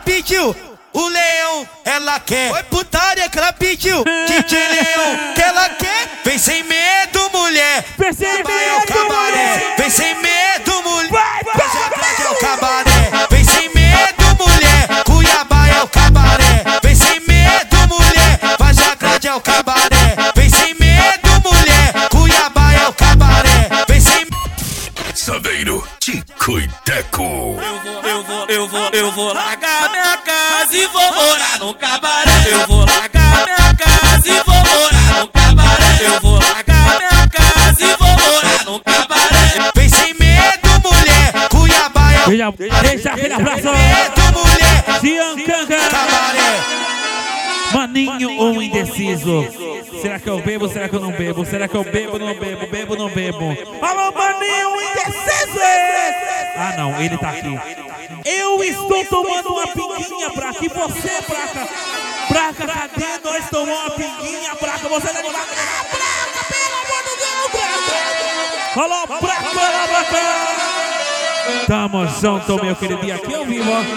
pediu. O leão, ela quer. Foi putaria que ela pediu. DJ Leão, que ela quer. Vem sem medo, mulher. Vem sem medo, cabaré. Vem sem medo, mulher. Vargem Grande é o cabaré. Vem sem medo, mulher. Cuiabá é o cabaré. Vem sem medo, mulher. Vargem Grande é o cabaré. Vem sem medo, mulher. Cuiabá é o cabaré. Vem sem Saveiro, Tico e Teco. Eu vou largar minha casa e vou morar no cabaré. Eu vou largar minha casa e vou morar no cabaré. Eu vou largar minha casa e vou morar no cabaré. Vem sem medo, mulher. Cuiabá é o Deixa aquele abraço. medo, mulher. Ciancanga. Cabaré. Maninho ou indeciso? Será que eu bebo? Será que eu não bebo? Será que eu bebo? Não bebo? Bebo? Não bebo? Alô, maninho indeciso! Ah, não, ele tá aqui. Eu estou tomando uma pinguinha, Braca. E você, Braca? Braca, cadê nós tomamos uma pinguinha, Braca? Você tá animado? Braca, pelo amor de Deus, Braca! Falou, Braca, Braca! Tamo junto, meu querido. E aqui ao vivo, ó.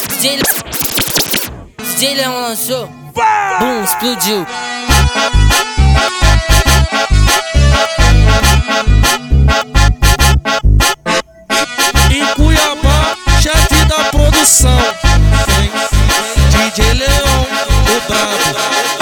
DJ Leão lançou. Bum, explodiu.